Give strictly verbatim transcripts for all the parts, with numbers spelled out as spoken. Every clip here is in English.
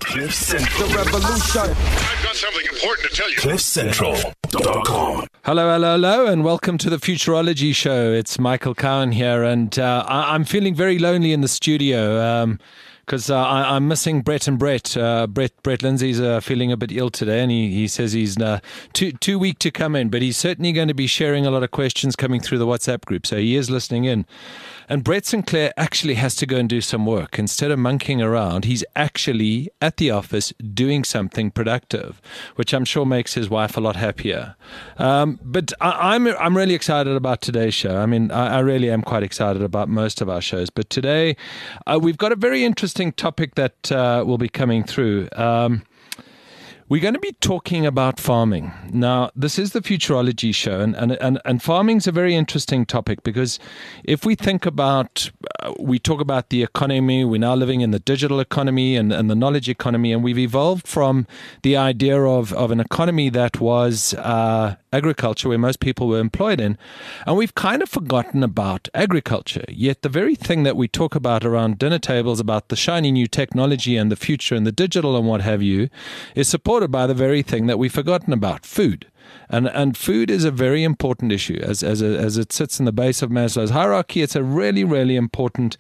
Cliff Central. The revolution. I've got something important to tell you. cliff central dot com. Hello, hello, hello, and welcome to the Futurology Show. It's Michael Cowan here, and uh, I- I'm feeling very lonely in the studio. Um, Because uh, I'm missing Brett and Brett. Uh, Brett Brett Lindsay's uh, feeling a bit ill today, and he, he says he's uh, too too weak to come in. But he's certainly going to be sharing a lot of questions coming through the WhatsApp group, so he is listening in. And Brett Sinclair actually has to go and do some work. Instead of monkeying around, he's actually at the office doing something productive, which I'm sure makes his wife a lot happier. Um, but I, I'm I'm really excited about today's show. I mean, I, I really am quite excited about most of our shows. But today, uh, we've got a very interesting topic that uh, will be coming through. Um, we're going to be talking about farming. Now, this is the Futurology Show, and, and, and, and farming is a very interesting topic because if we think about, uh, we talk about the economy, we're now living in the digital economy and, and the knowledge economy, and we've evolved from the idea of, of an economy that was uh, agriculture, where most people were employed in, and we've kind of forgotten about agriculture. Yet the very thing that we talk about around dinner tables, about the shiny new technology and the future and the digital and what have you, is supported by the very thing that we've forgotten about, food. And and food is a very important issue. As, as, a, as it sits in the base of Maslow's hierarchy, it's a really, really important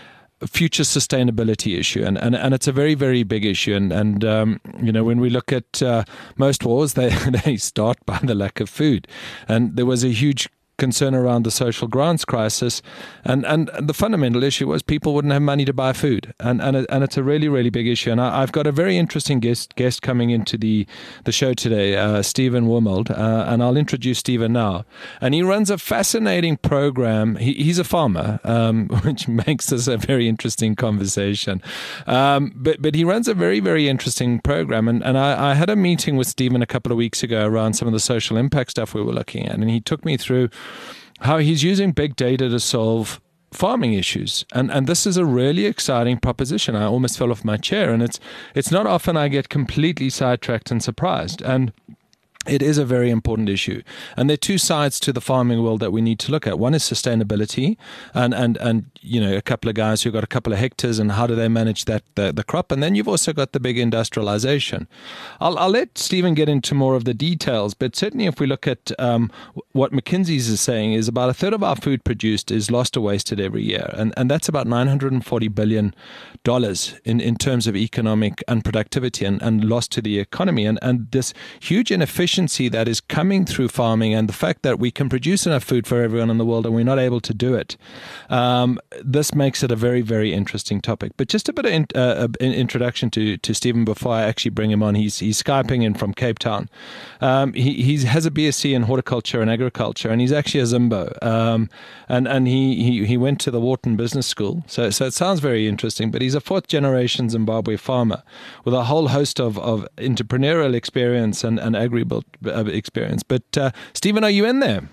future sustainability issue, and, and and it's a very, very big issue. And and um, you know, when we look at uh, most wars, they they start by the lack of food, and there was a huge concern around the social grants crisis, and, and the fundamental issue was people wouldn't have money to buy food, and and, it, and it's a really, really big issue. And I, I've got a very interesting guest guest coming into the, the show today, uh, Stephen Wormald, uh, and I'll introduce Stephen now. And he runs a fascinating program. He, he's a farmer, um, which makes this a very interesting conversation. Um, but but he runs a very, very interesting program, and, and I, I had a meeting with Stephen a couple of weeks ago around some of the social impact stuff we were looking at, and he took me through how he's using big data to solve farming issues. And and this is a really exciting proposition. I almost fell off my chair, and it's it's not often I get completely sidetracked and surprised. And it is a very important issue. And there are two sides to the farming world that we need to look at. One is sustainability, and, and, and you know, a couple of guys who've got a couple of hectares, and how do they manage that the, the crop. And then you've also got the big industrialization. I'll, I'll let Stephen get into more of the details, but certainly if we look at um, what McKinsey's is saying, is about a third of our food produced is lost or wasted every year. And, and that's about nine hundred forty billion dollars in, in terms of economic unproductivity and, and loss to the economy. And, and this huge inefficiency that is coming through farming, and the fact that we can produce enough food for everyone in the world and we're not able to do it, um, this makes it a very, very interesting topic. But just a bit of in, uh, an introduction to, to Stephen before I actually bring him on. He's he's Skyping in from Cape Town. Um, he he has a B S c in horticulture and agriculture, and he's actually a Zimbo. Um, and and he, he, he went to the Wharton Business School. So so it sounds very interesting, but he's a fourth generation Zimbabwe farmer with a whole host of, of entrepreneurial experience and, and agri-built experience. But uh, Stephen, are you in there?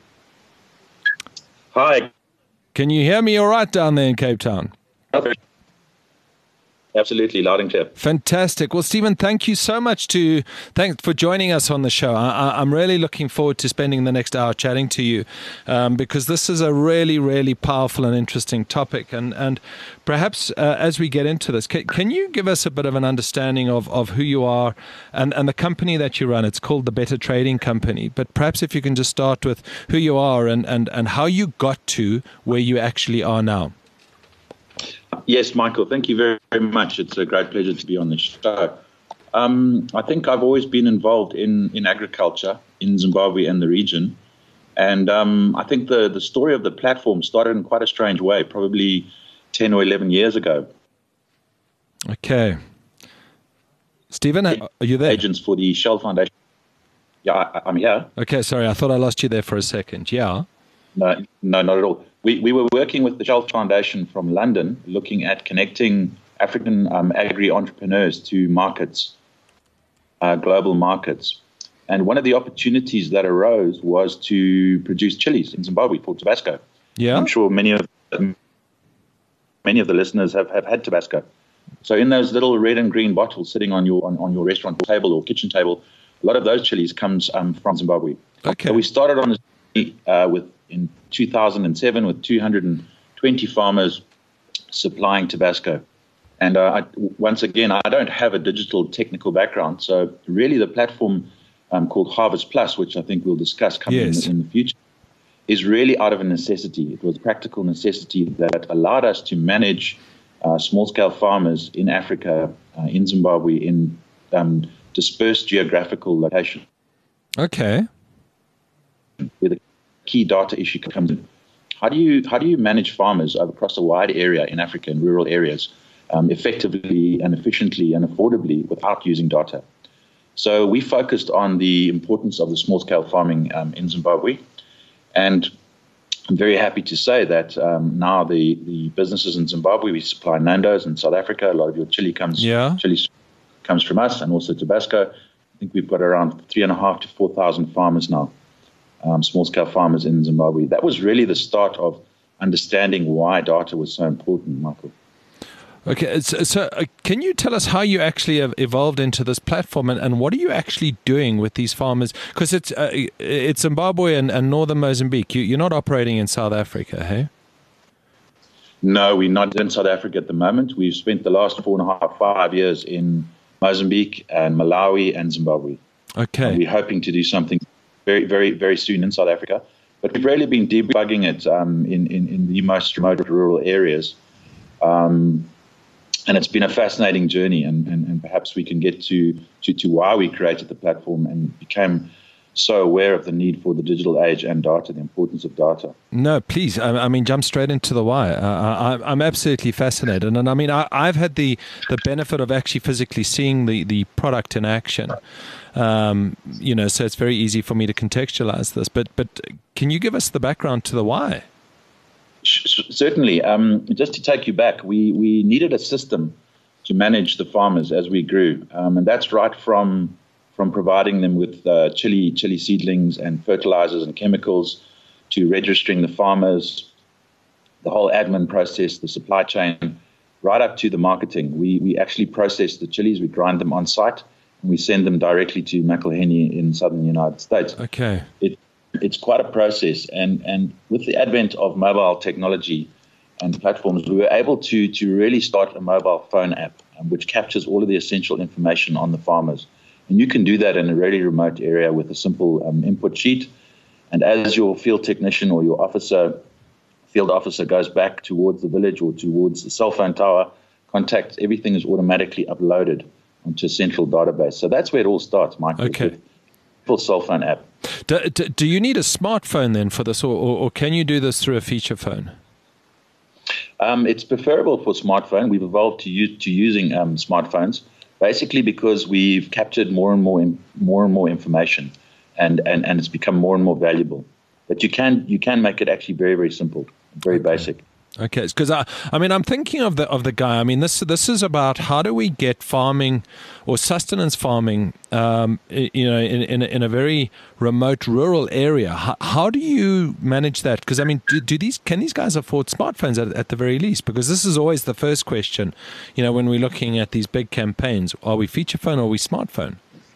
Hi. Can you hear me all right down there in Cape Town? Absolutely, loud and clear. Fantastic. Well, Stephen, thank you so much to thanks for joining us on the show. I, I'm really looking forward to spending the next hour chatting to you, um, because this is a really, really powerful and interesting topic. And and perhaps uh, as we get into this, can, can you give us a bit of an understanding of, of who you are and, and the company that you run? It's called the Better Trading Company. But perhaps if you can just start with who you are and, and, and how you got to where you actually are now. Yes, Michael, thank you very, very much. It's a great pleasure to be on the show. Um, I think I've always been involved in, in agriculture in Zimbabwe and the region. And um, I think the, the story of the platform started in quite a strange way, probably ten or eleven years ago. Okay. Stephen, are you there? Agents for the Shell Foundation. Yeah, I, I'm here. Okay, sorry, I thought I lost you there for a second. Yeah. No, no, not at all. We we were working with the Shell Foundation from London, looking at connecting African um, agri-entrepreneurs to markets, uh, global markets. And one of the opportunities that arose was to produce chilies in Zimbabwe for Tabasco. Yeah, I'm sure many of many of the listeners have, have had Tabasco. So in those little red and green bottles sitting on your on, on your restaurant table or kitchen table, a lot of those chilies comes um, from Zimbabwe. Okay. So we started on this uh, with in two thousand seven with two hundred twenty farmers supplying Tabasco. And uh, I, once again, I don't have a digital technical background. So really the platform um, called Harvest Plus, which I think we'll discuss coming Yes. in, in the future, is really out of a necessity. It was practical necessity that allowed us to manage uh, small-scale farmers in Africa, uh, in Zimbabwe, in um, dispersed geographical locations. Okay. Where the key data issue comes in. How do you how do you manage farmers across a wide area in Africa, in rural areas, um, effectively and efficiently and affordably without using data? So we focused on the importance of the small-scale farming um, in Zimbabwe. And I'm very happy to say that um, now the, the businesses in Zimbabwe, we supply Nando's in South Africa. A lot of your chili comes Yeah. chili comes from us, and also Tabasco. I think we've got around three and a half to four thousand farmers now, um, small-scale farmers in Zimbabwe. That was really the start of understanding why data was so important, Michael. Okay, so, so uh, can you tell us how you actually have evolved into this platform, and, and what are you actually doing with these farmers? Because it's uh, it's Zimbabwe and, and northern Mozambique. You, you're not operating in South Africa, hey? No, we're not in South Africa at the moment. We've spent the last four and a half, five years in Mozambique and Malawi and Zimbabwe. Okay. And we're hoping to do something very, very, very soon in South Africa. But we've really been debugging it um, in, in, in the most remote rural areas. Um, And it's been a fascinating journey, and, and, and perhaps we can get to, to, to why we created the platform and became so aware of the need for the digital age and data, the importance of data. No, please. I, I mean, jump straight into the why. Uh, I, I'm absolutely fascinated. And I mean, I, I've had the, the benefit of actually physically seeing the, the product in action. Um, you know, so it's very easy for me to contextualize this. But, but can you give us the background to the why? Certainly. Um, just to take you back, we, we needed a system to manage the farmers as we grew. Um, and that's right from from providing them with uh, chili, chili seedlings and fertilizers and chemicals, to registering the farmers, the whole admin process, the supply chain, right up to the marketing. We, we actually process the chilies, we grind them on site, and we send them directly to McElhenney in southern United States. Okay. It, It's quite a process, and, and with the advent of mobile technology and platforms, we were able to to really start a mobile phone app um, which captures all of the essential information on the farmers. And you can do that in a really remote area with a simple um, input sheet. And as your field technician or your officer, field officer goes back towards the village or towards the cell phone tower, contacts, everything is automatically uploaded onto a central database. So that's where it all starts, Michael. Okay. Full cell phone app. Do, do, do you need a smartphone then for this, or, or, or can you do this through a feature phone? Um, it's preferable for smartphone. We've evolved to use, to using um, smartphones, basically because we've captured more and more in, more and more information, and, and, and it's become more and more valuable. But you can you can make it actually very, very simple, very Okay. basic. Okay, because I, I mean, I'm thinking of the of the guy. I mean, this this is about how do we get farming or sustenance farming, um, you know, in in a, in a very remote rural area. How, how do you manage that? Because I mean, do, do these can these guys afford smartphones at, at the very least? Because this is always the first question, you know, when we're looking at these big campaigns: are we feature phone or are we smartphone?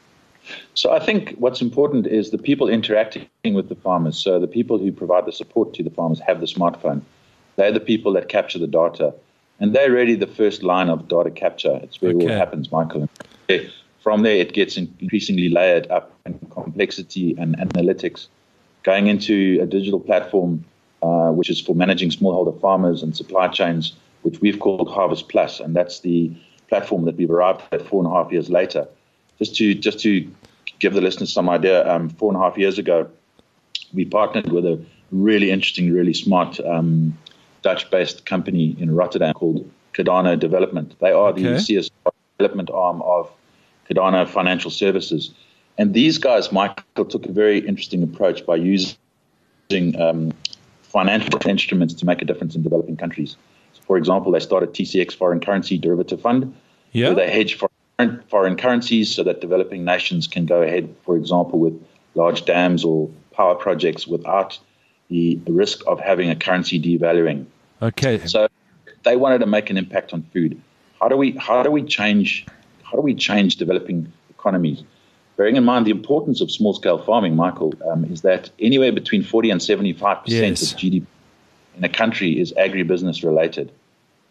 So I think what's important is the people interacting with the farmers. So the people who provide the support to the farmers have the smartphone. They're the people that capture the data. And they're really the first line of data capture. It's where Okay. it all happens, Michael. From there, it gets increasingly layered up in complexity and analytics, going into a digital platform, uh, which is for managing smallholder farmers and supply chains, which we've called Harvest Plus. And that's the platform that we've arrived at four and a half years later. Just to just to give the listeners some idea, um, four and a half years ago, we partnered with a really interesting, really smart um Dutch-based company in Rotterdam called Cardano Development. They are Okay. the C S R development arm of Cardano Financial Services. And these guys, Michael, took a very interesting approach by using um, financial instruments to make a difference in developing countries. So for example, they started T C X Foreign Currency Derivative Fund, Yeah. where they hedge foreign, foreign currencies so that developing nations can go ahead, for example, with large dams or power projects without the risk of having a currency devaluing. Okay. So they wanted to make an impact on food. How do we how do we change how do we change developing economies? Bearing in mind the importance of small scale farming, Michael, um, is that anywhere between forty and seventy five percent Yes. of G D P in a country is agribusiness related.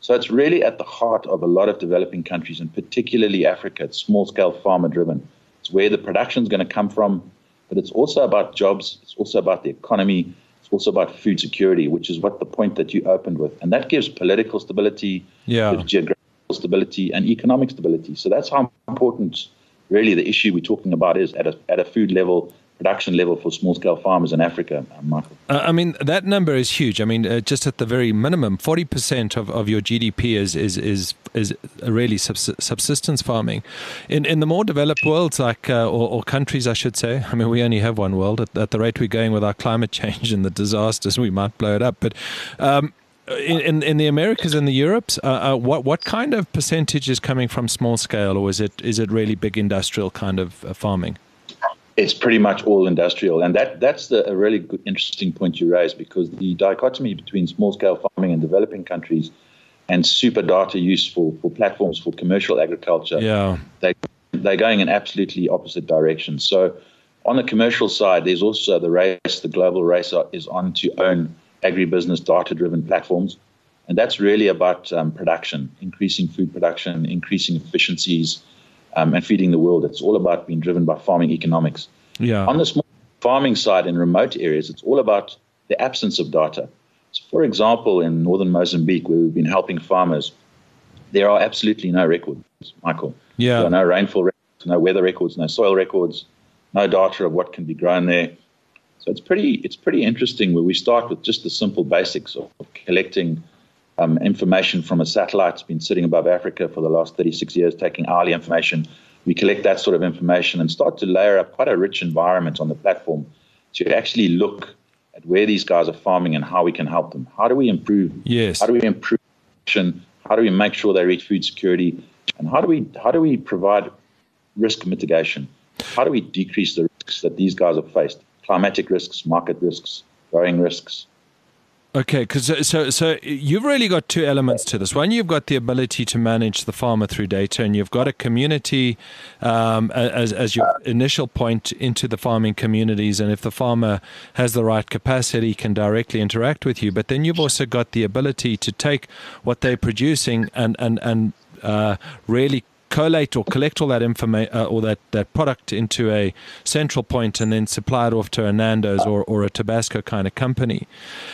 So it's really at the heart of a lot of developing countries, and particularly Africa. It's small-scale farmer-driven. It's where the production is going to come from, but it's also about jobs. It's also about the economy. It's also about food security, which is what the point that you opened with. And that gives political stability, yeah. gives geographical stability, and economic stability. So that's how important, really, the issue we're talking about is at a, at a food level, production level for small-scale farmers in Africa, Michael. Uh, I mean, that number is huge. I mean, uh, just at the very minimum, forty percent of, of your G D P is is is, is really subs- subsistence farming. In in the more developed worlds, like uh, or, or countries, I should say. I mean, we only have one world. At, at the rate we're going with our climate change and the disasters, we might blow it up. But um, in, in in the Americas and the Europes, uh, uh, what what kind of percentage is coming from small scale, or is it is it really big industrial kind of uh, farming? It's pretty much all industrial. And that that's the, a really good, interesting point you raised, because the dichotomy between small-scale farming in developing countries and super data use for, for platforms for commercial agriculture, yeah. they, they're going in absolutely opposite directions. So on the commercial side, there's also the race, the global race is on to own agribusiness data-driven platforms. And that's really about um, production, increasing food production, increasing efficiencies, Um, and feeding the world. It's all about being driven by farming economics. Yeah. On the small farming side in remote areas, it's all about the absence of data. So, for example, in northern Mozambique, where we've been helping farmers, there are absolutely no records, Michael. Yeah. There are no rainfall records, no weather records, no soil records, no data of what can be grown there. So it's pretty, it's pretty interesting where we start with just the simple basics of, of collecting Um, information from a satellite. It's been sitting above Africa for the last thirty-six years, taking hourly information. We collect that sort of information and start to layer up quite a rich environment on the platform to actually look at where these guys are farming and how we can help them. How do we improve? Yes. How do we improve production? How do we make sure they reach food security? And how do we how do we provide risk mitigation? How do we decrease the risks that these guys have faced? Climatic risks, market risks, growing risks. Okay, because so so you've really got two elements to this. One, you've got the ability to manage the farmer through data, and you've got a community um, as as your initial point into the farming communities. And if the farmer has the right capacity, can directly interact with you. But then you've also got the ability to take what they're producing and and and uh, really collate or collect all that information uh, or that, that product into a central point, and then supply it off to a Nando's or or a Tabasco kind of company.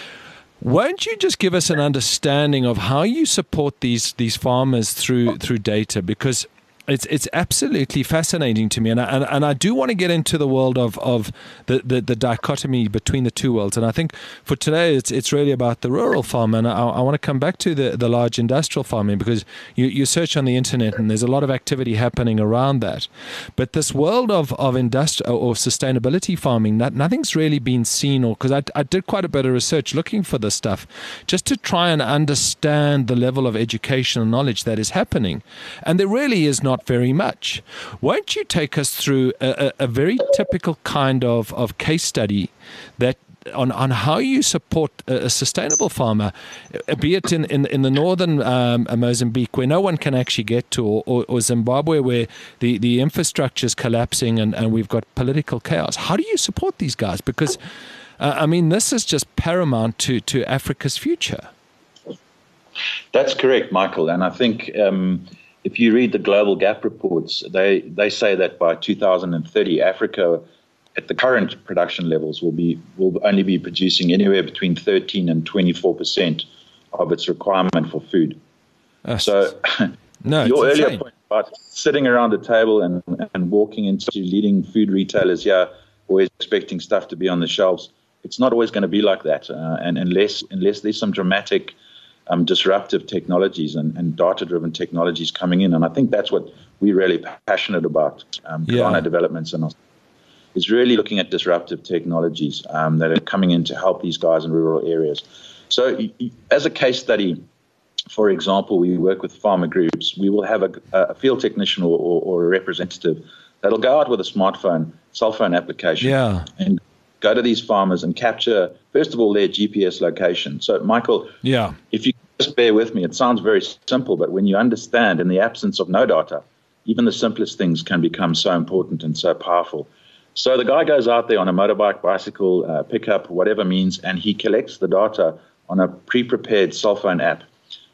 Won't you just give us an understanding of how you support these these farmers through through data? Because it's it's absolutely fascinating to me, and I, and, and I do want to get into the world of of the, the, the dichotomy between the two worlds. And I think for today, it's it's really about the rural farmer, and I, I want to come back to the, the large industrial farming, because you, you search on the internet and there's a lot of activity happening around that. But this world of of industrial or sustainability farming, not, nothing's really been seen, or because I, I did quite a bit of research looking for this stuff, just to try and understand the level of educational knowledge that is happening, and there really is not very much. Won't you take us through a, a, a very typical kind of, of case study that on, on how you support a, a sustainable farmer, be it in, in, in the northern um, Mozambique, where no one can actually get to, or, or, or Zimbabwe, where the, the infrastructure is collapsing and, and we've got political chaos. How do you support these guys? Because, uh, I mean, this is just paramount to, to Africa's future. That's correct, Michael. And I think um, if you read the Global Gap reports, they, they say that by two thousand thirty, Africa, at the current production levels, will be will only be producing anywhere between thirteen and twenty-four percent of its requirement for food. Uh, so no, your earlier insane. point about sitting around a table and, and walking into leading food retailers here, always expecting stuff to be on the shelves, it's not always going to be like that. Uh, and unless unless there's some dramatic Um, disruptive technologies and, and data-driven technologies coming in. And I think that's what we're really passionate about, um, yeah. Ghana Developments, and is really looking at disruptive technologies um, that are coming in to help these guys in rural areas. So as a case study, for example, we work with farmer groups. We will have a, a field technician or, or, or a representative that'll go out with a smartphone, cell phone application, yeah. and go to these farmers and capture, first of all, their G P S location. So, Michael, yeah. if you just bear with me, it sounds very simple, but when you understand, in the absence of no data, even the simplest things can become so important and so powerful. So the guy goes out there on a motorbike, bicycle, uh, pickup, whatever means, and he collects the data on a pre-prepared cell phone app.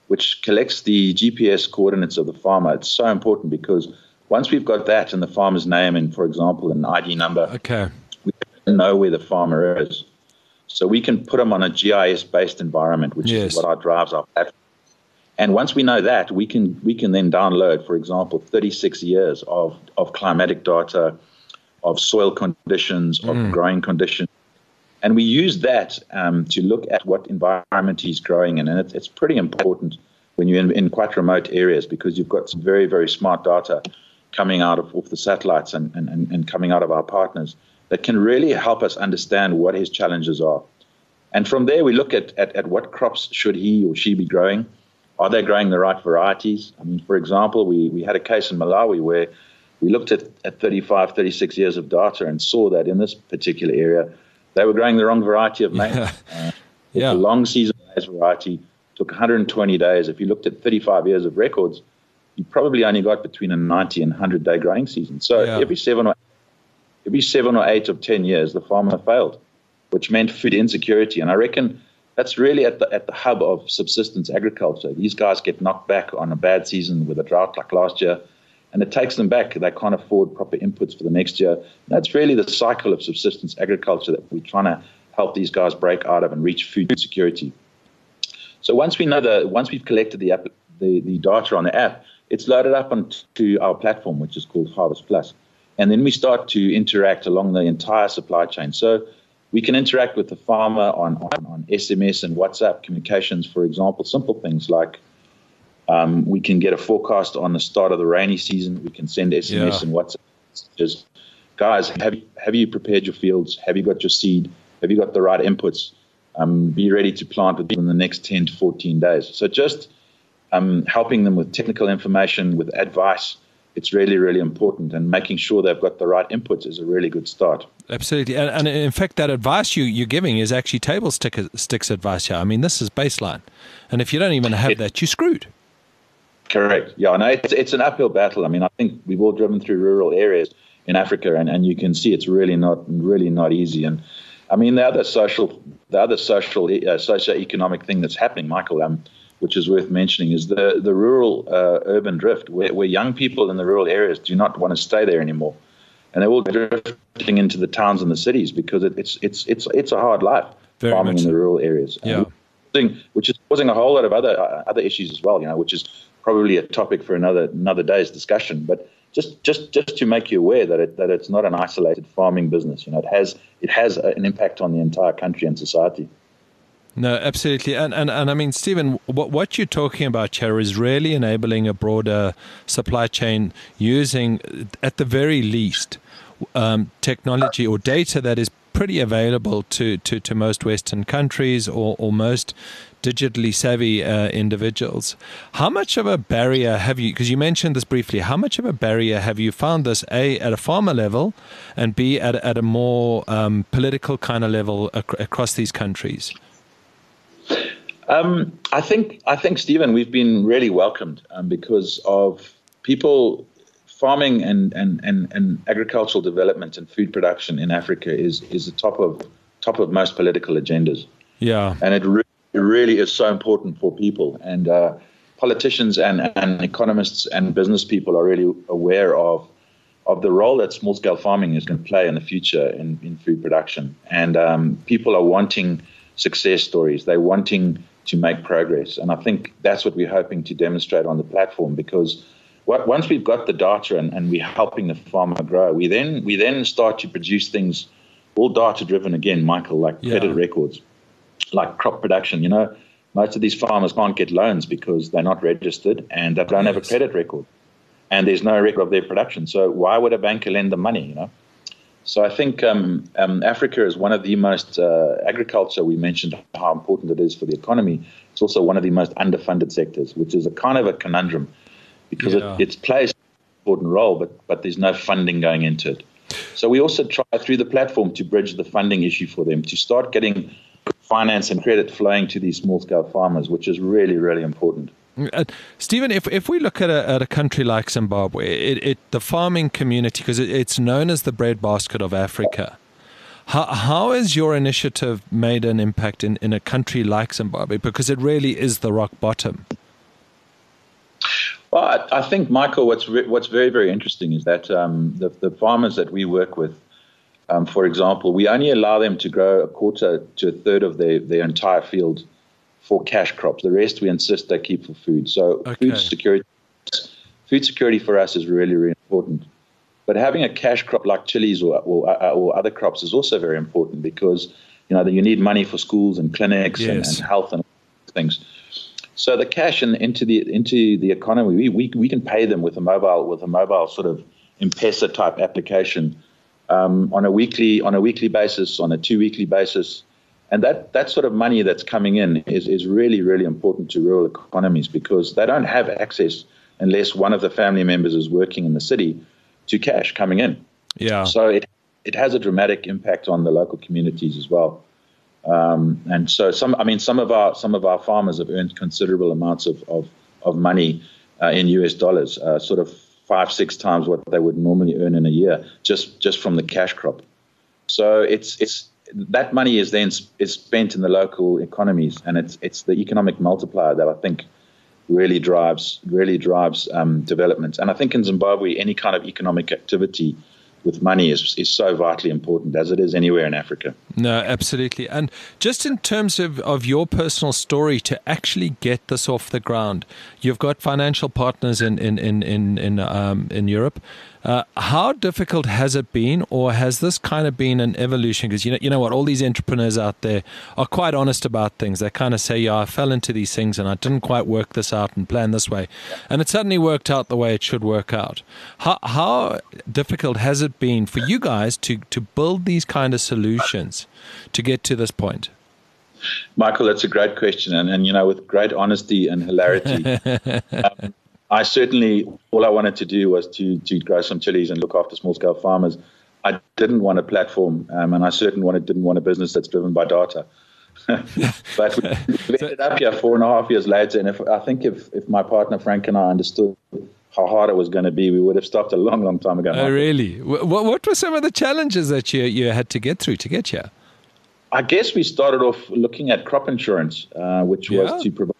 which collects the G P S coordinates of the farmer. It's so important because once we've got that and the farmer's name and, for example, an I D number, okay, we know where the farmer is. So we can put them on a G I S-based environment, which yes. is what our drives our platform. And once we know that, we can we can then download, for example, thirty-six years of, of climatic data, of soil conditions, of mm. growing conditions. And we use that um, to look at what environment he's growing in. And it's, it's pretty important when you're in, in quite remote areas because you've got some very, very smart data coming out of off the satellites and, and, and coming out of our partners that can really help us understand what his challenges are. And from there, we look at, at, at what crops should he or she be growing. Are they growing the right varieties? I mean, for example, we, we had a case in Malawi where we looked at, at thirty-five, thirty-six years of data and saw that in this particular area, they were growing the wrong variety of maize. Yeah. Uh, yeah. The long season maize variety took one hundred twenty days. If you looked at thirty-five years of records, you probably only got between a ninety and one hundred day growing season. So yeah. every seven or every seven or eight of ten years, the farmer failed, which meant food insecurity. And I reckon that's really at the at the hub of subsistence agriculture. These guys get knocked back on a bad season with a drought like last year, and it takes them back. They can't afford proper inputs for the next year. That's really the cycle of subsistence agriculture that we're trying to help these guys break out of and reach food security. So once we know the, once we've collected the app, the, the data on the app, it's loaded up onto our platform, which is called Harvest Plus. And then we start to interact along the entire supply chain. So we can interact with the farmer on, on, on S M S and WhatsApp communications, for example, simple things like um, we can get a forecast on the start of the rainy season. We can send S M S yeah. and WhatsApp messages. Guys, have you, have you prepared your fields? Have you got your seed? Have you got the right inputs? Um, be ready to plant within the next ten to fourteen days. So just um, helping them with technical information, with advice, it's really, really important. And making sure they've got the right inputs is a really good start. Absolutely. And, and in fact, that advice you, you're giving is actually table stick, sticks advice here. I mean, this is baseline. And if you don't even have it, that, you're screwed. Correct. Yeah, no, it's, it's an uphill battle. I mean, I think we've all driven through rural areas in Africa, and, and you can see it's really not really not easy. And I mean, the other social, the other social, uh, socio-economic thing that's happening, Michael, um, which is worth mentioning, is the the rural uh, urban drift, where, where young people in the rural areas do not want to stay there anymore, and they're all drifting into the towns and the cities because it, it's it's it's it's a hard life Very farming in so. the rural areas. Yeah. Thing, which is causing a whole lot of other uh, other issues as well, you know, which is probably a topic for another another day's discussion. But just just just to make you aware that it that it's not an isolated farming business. You know, it has it has an impact on the entire country and society. No, absolutely. And, and, and I mean, Stephen, what, what you're talking about here is really enabling a broader supply chain using, at the very least, um, technology or data that is pretty available to, to, to most Western countries or, or most digitally savvy uh, individuals. How much of a barrier have you, because you mentioned this briefly, how much of a barrier have you found this, A, at a farmer level, and B, at, at a more um, political kind of level ac- across these countries? Um, I think, I think, Stephen, we've been really welcomed um, because of people farming and, and, and, and agricultural development and food production in Africa is, is the top of top of most political agendas. Yeah, and it, re- it really is so important for people. And uh, politicians and, and economists and business people are really aware of of the role that small scale farming is going to play in the future in, in food production. And um, people are wanting success stories. They're wanting to make progress. And I think that's what we're hoping to demonstrate on the platform, because what, once we've got the data and, and we're helping the farmer grow, we then we then start to produce things, all data-driven again, Michael, like yeah. credit records, like crop production. You know, most of these farmers can't get loans because they're not registered and they don't yes. have a credit record. And there's no record of their production. So why would a banker lend them money, you know? So I think um, um, Africa is one of the most, uh, agriculture, we mentioned how important it is for the economy. It's also one of the most underfunded sectors, which is a kind of a conundrum because yeah. it, it plays an important role, but, but there's no funding going into it. So we also try through the platform to bridge the funding issue for them, to start getting finance and credit flowing to these small-scale farmers, which is really, really important. Uh, Stephen, if if we look at a, at a country like Zimbabwe, it, it the farming community, because it, it's known as the breadbasket of Africa, how how has your initiative made an impact in, in a country like Zimbabwe? Because it really is the rock bottom Well, I, I think, Michael, what's re- what's very, very interesting is that um, the, the farmers that we work with, um, for example, we only allow them to grow a quarter to a third of their, their entire field for cash crops. The rest we insist they keep for food. So Okay. food security, food security for us is really, really important. But having a cash crop like chilies or, or, or other crops is also very important because, you know, you need money for schools and clinics Yes. and, and health and things. So the cash in, into the into the economy, we, we we can pay them with a mobile with a mobile sort of M-Pesa type application um, on a weekly on a weekly basis, on a two weekly basis, and that, that sort of money that's coming in is, is really really important to rural economies because they don't have access unless one of the family members is working in the city to cash coming in. Yeah. So it it has a dramatic impact on the local communities as well. Um, and so some, I mean, some of our some of our farmers have earned considerable amounts of of, of money uh, in U S dollars, uh, sort of five six times what they would normally earn in a year, just just from the cash crop. So it's it's that money is then is spent in the local economies, and it's it's the economic multiplier that I think really drives really drives um, development. And I think in Zimbabwe, any kind of economic activity with money is is so vitally important, as it is anywhere in Africa. No, absolutely. And just in terms of, of your personal story to actually get this off the ground, you've got financial partners in in in in in, um, in Europe. Uh, how difficult has it been, or has this kind of been an evolution? Because you know, you know what, all these entrepreneurs out there are quite honest about things. They kind of say, "Yeah, I fell into these things, and I didn't quite work this out and plan this way, and it suddenly worked out the way it should work out." How how difficult has it been for you guys to to build these kind of solutions to get to this point? Michael, that's a great question, and and you know, with great honesty and hilarity. um, I certainly, all I wanted to do was to, to grow some chilies and look after small-scale farmers. I didn't want a platform, um, and I certainly wanted, didn't want a business that's driven by data. But we, we ended up here four and a half years later, and if I think if, if my partner Frank and I understood how hard it was going to be, we would have stopped a long, long time ago. Oh, really? What, what were some of the challenges that you, you had to get through to get here? I guess we started off looking at crop insurance, uh, which Yeah. was to provide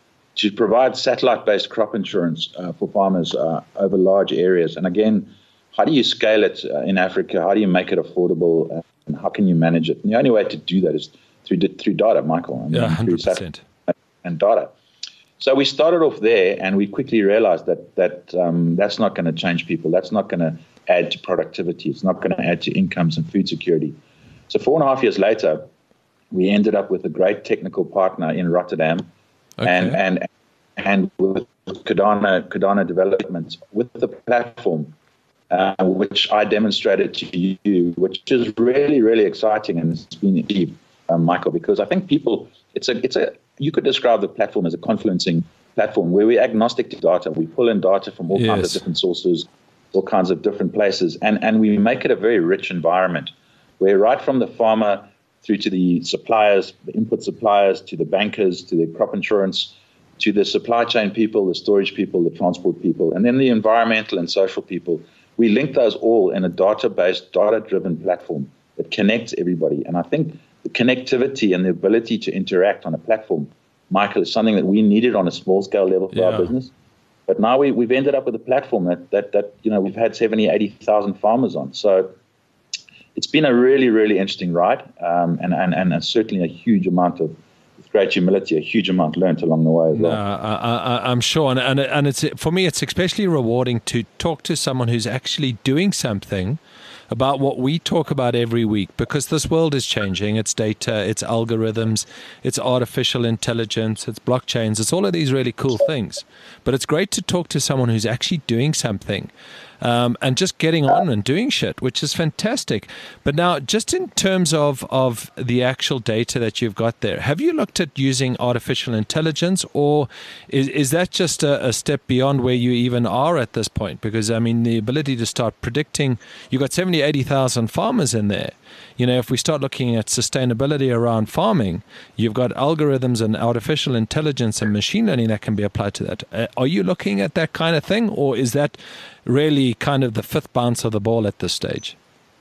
to provide satellite-based crop insurance uh, for farmers uh, over large areas. And again, how do you scale it uh, in Africa? How do you make it affordable? Uh, and how can you manage it? And the only way to do that is through through data, Michael. I mean, Yeah, one hundred through percent. and data. So we started off there, and we quickly realized that that um, that's not going to change people. That's not going to add to productivity. It's not going to add to incomes and food security. So four and a half years later, we ended up with a great technical partner in Rotterdam. Okay. And and and with Kadana Kadana Development with the platform, uh, which I demonstrated to you, which is really really exciting, and it's been deep, um, Michael, because I think people it's a it's a you could describe the platform as a confluencing platform where we're agnostic to data. We pull in data from all Yes. kinds of different sources, all kinds of different places, and and we make it a very rich environment where right from the farmer through to the suppliers, the input suppliers, to the bankers, to the crop insurance, to the supply chain people, the storage people, the transport people, and then the environmental and social people. We link those all in a data-based, data-driven platform that connects everybody. And I think the connectivity and the ability to interact on a platform, Michael, is something that we needed on a small-scale level for Yeah. our business. But now we, we've ended up with a platform that, that, that you know, we've had seventy, eighty thousand farmers on. So it's been a really, really interesting ride, um, and, and, and certainly a huge amount of, with great humility, a huge amount learned along the way as well. No, I, I, I'm sure, and, and and it's for me, it's especially rewarding to talk to someone who's actually doing something about what we talk about every week, because this world is changing. It's data, it's algorithms, it's artificial intelligence, it's blockchains, it's all of these really cool things. But it's great to talk to someone who's actually doing something. Um, and just getting on and doing shit, which is fantastic. But now, just in terms of, of the actual data that you've got there, have you looked at using artificial intelligence, or is, is that just a, a step beyond where you even are at this point? Because, I mean, the ability to start predicting, you've got seventy, eighty thousand farmers in there. You know, if we start looking at sustainability around farming, you've got algorithms and artificial intelligence and machine learning that can be applied to that. Uh, are you looking at that kind of thing, or is that really kind of the fifth bounce of the ball at this stage?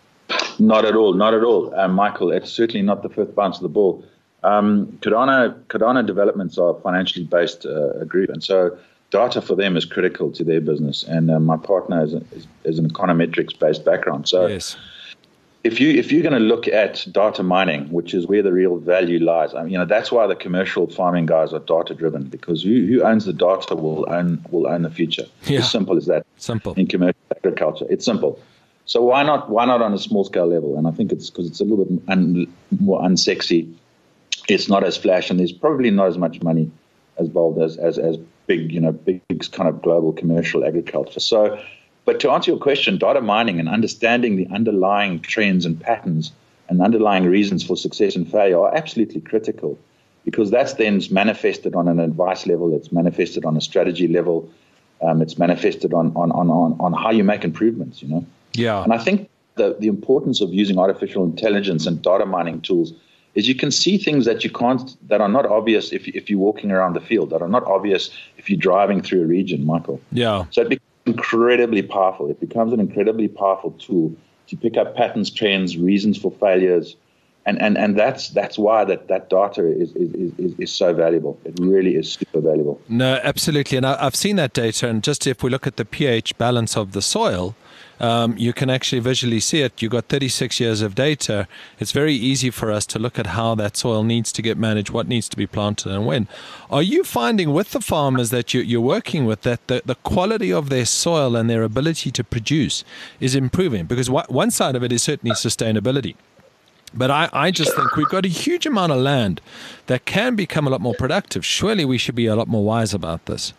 Not at all, not at all, uh, Michael. It's certainly not the fifth bounce of the ball. Um, Kadana, Kadana Developments are financially based uh, a group, and so data for them is critical to their business. And uh, my partner is, a, is, is an econometrics-based background. So yes. if, you, if you're going to look at data mining, which is where the real value lies, I mean, you know, that's why the commercial farming guys are data-driven, because who, who owns the data will own, will own the future. Yeah. As simple as that. Simple. In commercial agriculture. It's simple. So why not why not on a small-scale level? And I think it's because it's a little bit un, more unsexy. It's not as flash, and there's probably not as much money as involved as, as, as big, you know, big kind of global commercial agriculture. So, but to answer your question, data mining and understanding the underlying trends and patterns and underlying reasons for success and failure are absolutely critical, because that's then manifested on an advice level, it's manifested on a strategy level, um, it's manifested on, on, on, on, on how you make improvements, you know. Yeah. And I think the, the importance of using artificial intelligence and data mining tools is you can see things that you can't, that are not obvious if, if you're walking around the field, that are not obvious if you're driving through a region, Michael. Yeah. So it becomes incredibly powerful. It becomes an incredibly powerful tool to pick up patterns, trends, reasons for failures. And and, and that's that's why that, that data is, is, is, is so valuable. It really is super valuable. No, absolutely. And I, I've seen that data. And just if we look at the pH balance of the soil, Um, you can actually visually see it. You've got thirty-six years of data. It's very easy for us to look at how that soil needs to get managed, what needs to be planted and when. Are you finding with the farmers that you, you're working with that the, the quality of their soil and their ability to produce is improving? Because one side of it is certainly sustainability. But I, I just think we've got a huge amount of land that can become a lot more productive. Surely we should be a lot more wise about this.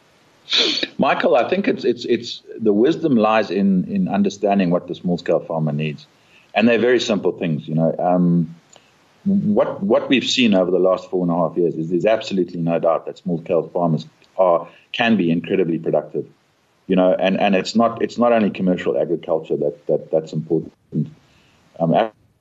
Michael, I think it's it's it's the wisdom lies in in understanding what the small scale farmer needs, and they're very simple things. You know, um, what what we've seen over the last four and a half years is there's absolutely no doubt that small scale farmers are can be incredibly productive. You know, and, and it's not it's not only commercial agriculture that, that that's important. Um,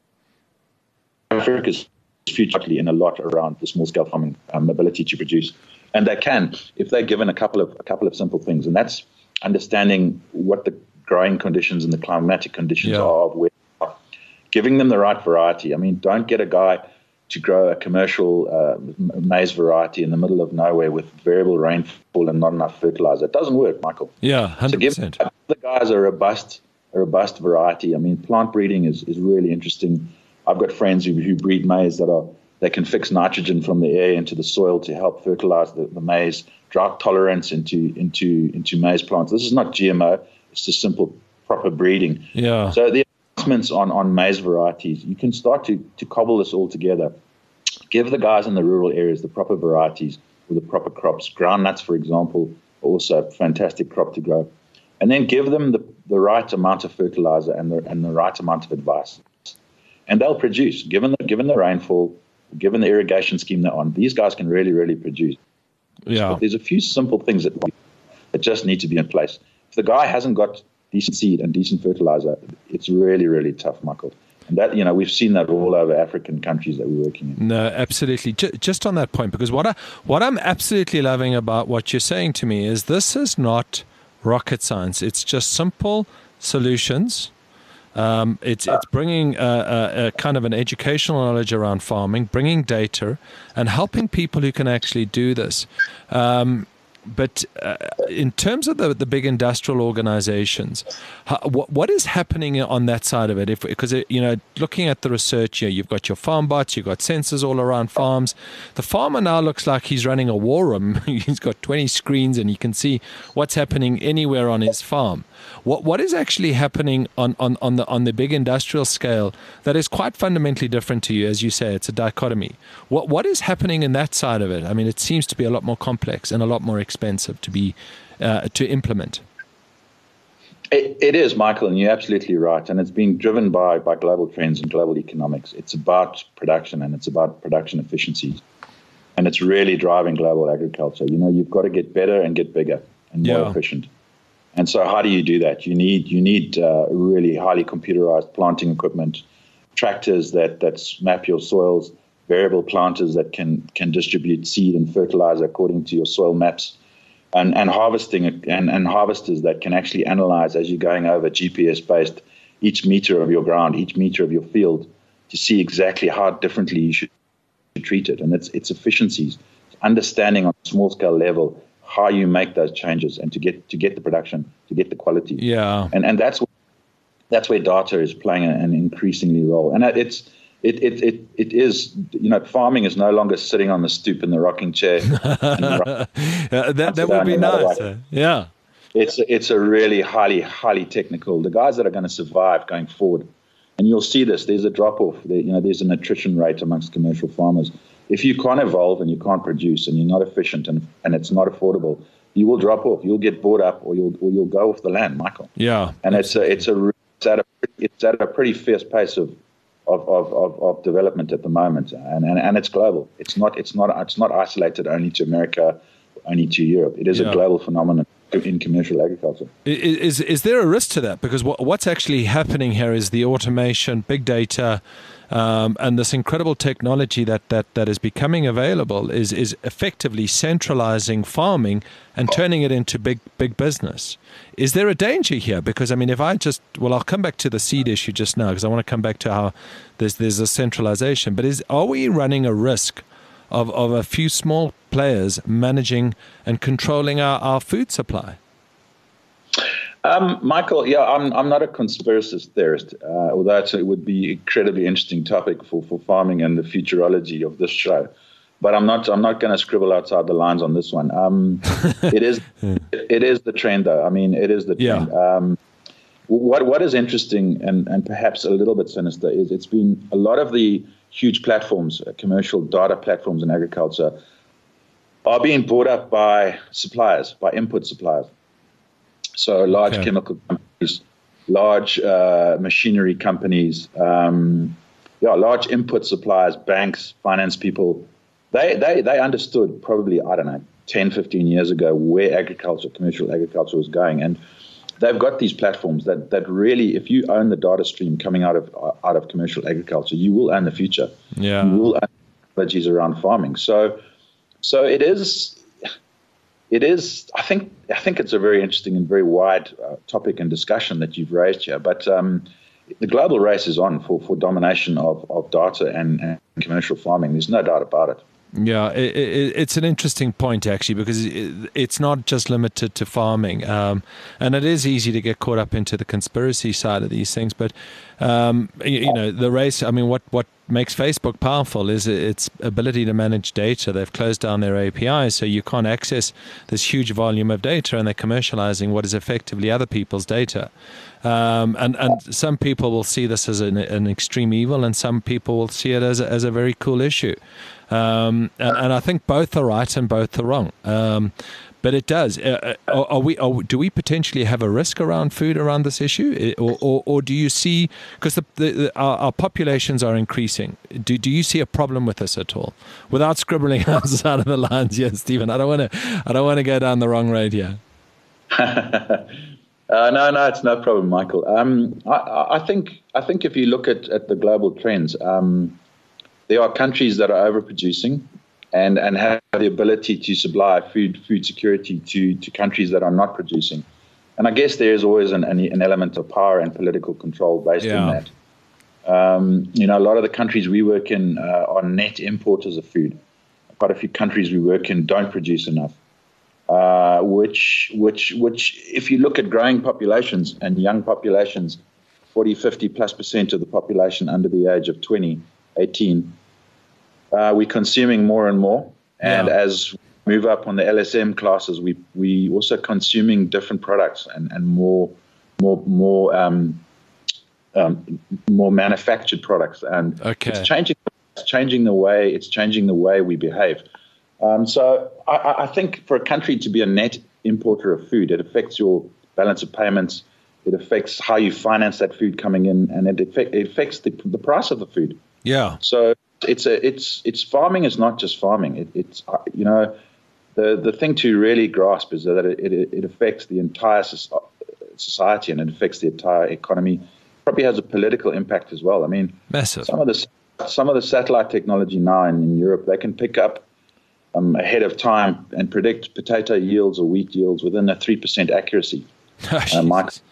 Africa's future in a lot around the small scale farming um, ability to produce. And they can, if they're given a couple of a couple of simple things, and that's understanding what the growing conditions and the climatic conditions yeah. are, where, giving them the right variety. I mean, don't get a guy to grow a commercial uh, maize variety in the middle of nowhere with variable rainfall and not enough fertilizer. It doesn't work, Michael. Yeah, one hundred percent. So give the guys a robust, a robust variety. I mean, plant breeding is, is really interesting. I've got friends who, who breed maize that are They can fix nitrogen from the air into the soil to help fertilize the, the maize, drought tolerance into into into maize plants. This is not G M O. It's just simple, proper breeding. Yeah. So the advancements on, on maize varieties, you can start to, to cobble this all together. Give the guys in the rural areas the proper varieties with the proper crops. Groundnuts, for example, are also a fantastic crop to grow. And then give them the, the right amount of fertilizer and the, and the right amount of advice. And they'll produce, given the, given the rainfall, given the irrigation scheme they're on, these guys can really, really produce. Yeah. But there's a few simple things that, that just need to be in place. If the guy hasn't got decent seed and decent fertilizer, it's really, really tough, Michael. And that, you know, we've seen that all over African countries that we're working in. No, absolutely. Just on that point, because what I, what I'm absolutely loving about what you're saying to me is this is not rocket science. It's just simple solutions. Um, it's it's bringing a, a, a kind of an educational knowledge around farming, bringing data, and helping people who can actually do this. Um, but uh, in terms of the the big industrial organizations, how, what what is happening on that side of it? If because you know, looking at the research here, you've got your farm bots, you've got sensors all around farms. The farmer now looks like he's running a war room. He's got twenty screens, and he can see what's happening anywhere on his farm. What what is actually happening on, on, on the on the big industrial scale that is quite fundamentally different to you? As you say, it's a dichotomy. What what is happening in that side of it? I mean, it seems to be a lot more complex and a lot more expensive to be uh, to implement. It, it is, Michael, and you're absolutely right. And it's being driven by by global trends and global economics. It's about production, and it's about production efficiencies, and it's really driving global agriculture. You know, you've got to get better and get bigger and more yeah. efficient. And so how do you do that? You need you need uh, really highly computerized planting equipment, tractors that, that map your soils, variable planters that can, can distribute seed and fertilizer according to your soil maps, and, and harvesting and, and harvesters that can actually analyze as you're going over G P S-based each meter of your ground, each meter of your field, to see exactly how differently you should treat it. And it's, it's efficiencies, it's understanding on a small-scale level how you make those changes and to get to get the production, to get the quality. Yeah. And and that's that's where data is playing an increasingly role. And it's it it it it is you know farming is no longer sitting on the stoop in the rocking chair. uh, that that would be nice. Uh, yeah. It's it's a really highly highly technical. The guys that are going to survive going forward, and you'll see this. There's a drop off. There, you know, there's an attrition rate amongst commercial farmers. If you can't evolve and you can't produce and you're not efficient and and it's not affordable, you will drop off. You'll get bought up, or you'll or you'll go off the land, Michael. Yeah. And it's a it's a it's at a it's at a pretty fierce pace of of of of, of development at the moment, and, and and it's global. It's not it's not it's not isolated only to America, only to Europe. It is Yeah. a global phenomenon in commercial agriculture. Is, is is there a risk to that? Because what, what's actually happening here is the automation, big data, um, and this incredible technology that, that, that is becoming available is is effectively centralizing farming and turning it into big big business. Is there a danger here? Because I mean, if I just well, I'll come back to the seed issue just now because I want to come back to how there's there's a centralization. But is are we running a risk of, of a few small players managing and controlling our, our food supply? Um, Michael, yeah, I'm I'm not a conspiracist theorist, uh, although it's, it would be an incredibly interesting topic for, for farming and the futurology of this show. But I'm not I'm not going to scribble outside the lines on this one. Um, it is it is the trend, though. I mean, it is the trend. Yeah. Um, what what is interesting and, and perhaps a little bit sinister is it's been a lot of the huge platforms, uh, commercial data platforms in agriculture, are being bought up by suppliers, by input suppliers. So large Okay. chemical companies, large uh, machinery companies, um, yeah, large input suppliers, banks, finance people. They, they, they understood probably, I don't know, ten, fifteen years ago where agriculture, commercial agriculture was going. And they've got these platforms that, that really, if you own the data stream coming out of out of commercial agriculture, you will own the future. Yeah. You will own technologies around farming. So, so it is, it is. I think I think it's a very interesting and very wide uh, topic and discussion that you've raised here. But um, the global race is on for, for domination of, of data and, and commercial farming. There's no doubt about it. Yeah, it, it, it's an interesting point, actually, because it, it's not just limited to farming. Um, and it is easy to get caught up into the conspiracy side of these things. But, um, you, you know, the race, I mean, what, what makes Facebook powerful is its ability to manage data. They've closed down their A P Is, so you can't access this huge volume of data, and they're commercializing what is effectively other people's data. Um, and, and some people will see this as an, an extreme evil, and some people will see it as a, as a very cool issue. Um, and, and I think both are right and both are wrong. Um, but it does. Uh, are, are we? Are, do we potentially have a risk around food around this issue, or, or, or do you see? Because the, the, the, our, our populations are increasing. Do do you see a problem with this at all? Without scribbling outside of the lines, yes, Stephen. I don't want to. I don't want to go down the wrong road here. uh, no, no, it's no problem, Michael. Um, I, I think I think if you look at, at the global trends. Um, There are countries that are overproducing and, and have the ability to supply food food security to, to countries that are not producing. And I guess there is always an, an element of power and political control based Yeah. on that. Um, you know, a lot of the countries we work in uh, are net importers of food. Quite a few countries we work in don't produce enough. Uh, which, which, which, if you look at growing populations and young populations, forty, fifty plus percent of the population under the age of twenty, eighteen, uh, we're consuming more and more. And Yeah. as we move up on the L S M classes, we we also consuming different products and, and more more more um, um, more manufactured products. And Okay. it's changing it's changing the way it's changing the way we behave. Um, so I, I think for a country to be a net importer of food, it affects your balance of payments. It affects how you finance that food coming in, and it, affect, it affects the, the price of the food. Yeah. So it's a it's it's farming is not just farming. It, it's uh, you know the the thing to really grasp is that it it, it affects the entire society and it affects the entire economy. Probably has a political impact as well. I mean, Massive. some of the some of the satellite technology now in, in Europe, they can pick up um, ahead of time and predict potato yields or wheat yields within a three percent accuracy. Oh, Uh, Mike. Jesus.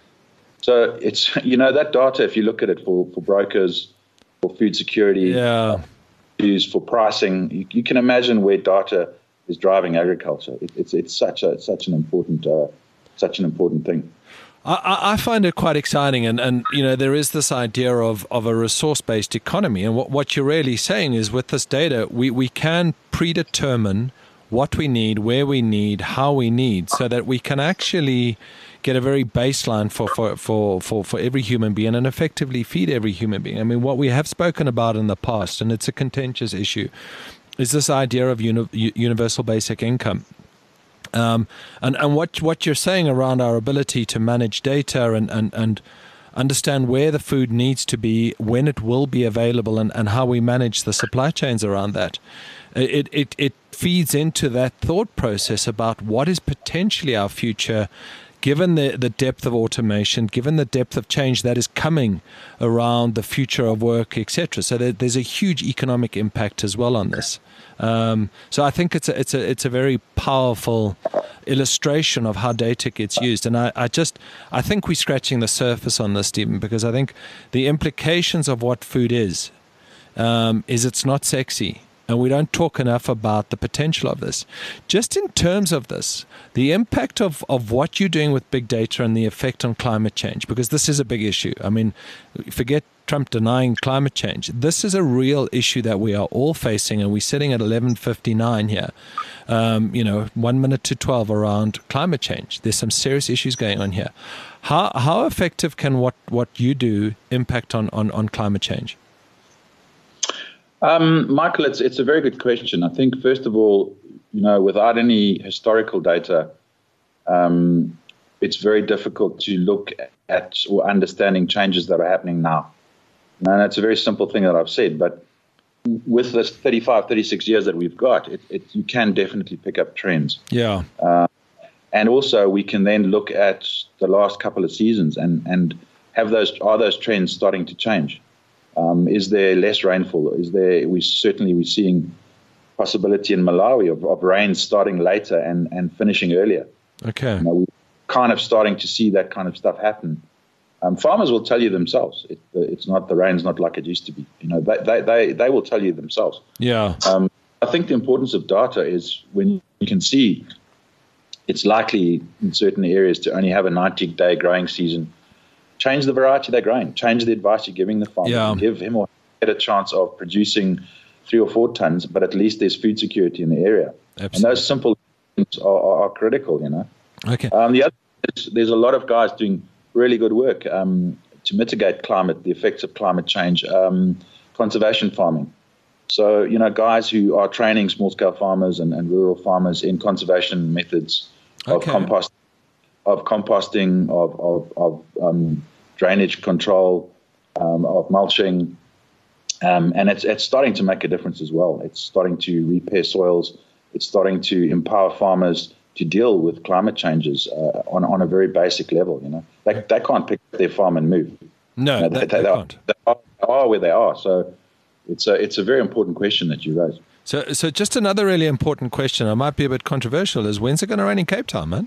So it's, you know, that data, if you look at it for, for brokers, for food security, Yeah. used for pricing, you, you can imagine where data is driving agriculture. It, it's it's such a such an important uh, such an important thing. I, I find it quite exciting, and, and you know there is this idea of, of a resource-based economy, and what, what you're really saying is with this data, we, we can predetermine what we need, where we need, how we need, so that we can actually get a very baseline for, for, for, for, for every human being and effectively feed every human being. I mean, what we have spoken about in the past, and it's a contentious issue, is this idea of uni- universal basic income. Um, and, and what what you're saying around our ability to manage data and, and, and understand where the food needs to be, when it will be available, and, and how we manage the supply chains around that, it, it, it feeds into that thought process about what is potentially our future, given the, the depth of automation, given the depth of change that is coming around the future of work, et cetera. So there, there's a huge economic impact as well on this. Um, so I think it's a, it's a it's a very powerful illustration of how data gets used, and I, I just I think we're scratching the surface on this, Stephen, because I think the implications of what food is um, is it's not sexy, and we don't talk enough about the potential of this. Just in terms of this, the impact of, of what you're doing with big data and the effect on climate change, because this is a big issue. I mean, forget Trump denying climate change. This is a real issue that we are all facing, and we're sitting at eleven fifty-nine here, um, you know, one minute to twelve around climate change. There's some serious issues going on here. How how effective can what, what you do impact on, on, on climate change? Um, Michael, it's it's a very good question. I think, first of all, you know, without any historical data, um, it's very difficult to look at or understanding changes that are happening now. And it's a very simple thing that I've said, but with this thirty-five, thirty-six years that we've got, it, it, you can definitely pick up trends. Yeah. Uh, and also we can then look at the last couple of seasons and, and have those, are those trends starting to change? Um, is there less rainfall? Is there, we certainly we're seeing possibility in Malawi of, of rain starting later and, and finishing earlier. Okay. You know, we're kind of starting to see that kind of stuff happen. Um, farmers will tell you themselves. It, it's not the rain's not like it used to be. You know, they they they, they will tell you themselves. Yeah. Um, I think the importance of data is when you can see it's likely in certain areas to only have a ninety-day growing season. Change the variety they're growing. Change the advice you're giving the farmer. Yeah. Give him or her a chance of producing three or four tons, but at least there's food security in the area. Absolutely. And those simple things are, are, are critical. You know. Okay. Um, the other is there's a lot of guys doing really good work um, to mitigate climate, the effects of climate change, um, conservation farming. So, you know, guys who are training small-scale farmers and, and rural farmers in conservation methods of Okay. compost, of composting, of, of, of um, drainage control, um, of mulching, um, and it's it's starting to make a difference as well. It's starting to repair soils. It's starting to empower farmers to deal with climate changes uh, on on a very basic level. You know, they they can't pick up their farm and move. No, You know, they, they, they they, are, can't. they, are, they are where they are. So it's a it's a very important question that you raise. So, so just another really important question. I might be a bit controversial. Is when's it going to rain in Cape Town, man?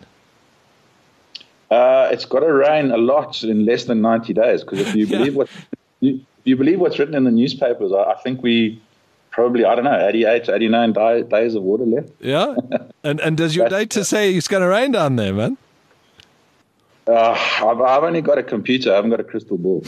Uh, it's got to rain a lot in less than ninety days. Because if you Yeah. believe what you, if you believe what's written in the newspapers, I, I think we probably I don't know eighty-eight, eighty-nine di- days of water left. Yeah. And and does your data say it's going to rain down there, man? Uh, I've, I've only got a computer. I haven't got a crystal ball.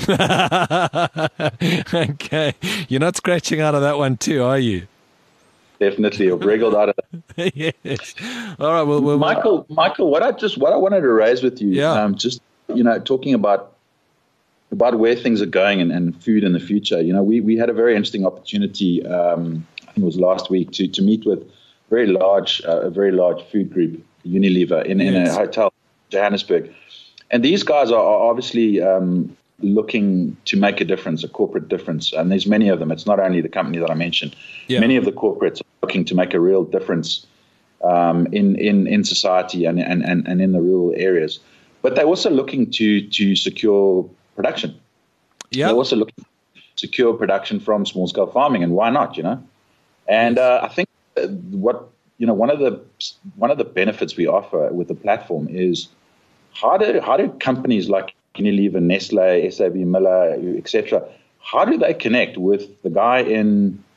Okay. You're not scratching out of that one too, are you? Definitely, I've wriggled out of that. Yes. All right. Well, well Michael, Michael, what I just what I wanted to raise with you, Yeah. um, just you know, talking about about where things are going and, and food in the future. You know, we, we had a very interesting opportunity. Um, I think it was last week to to meet with very large uh, a very large food group, Unilever, in, in Yes. a hotel in Johannesburg, and these guys are, are obviously um, looking to make a difference, a corporate difference. And there's many of them. It's not only the company that I mentioned. Yeah. Many of the corporates are looking to make a real difference um, in, in, in society and, and, and, and in the rural areas. But they're also looking to, to secure production. yeah. They're also looking to secure production from small-scale farming, and why not, you know? And uh, I think uh, what, you know, one of the one of the benefits we offer with the platform is how do, how do companies like Unilever, Nestle, S A B Miller, et cetera, how do they connect with the guy in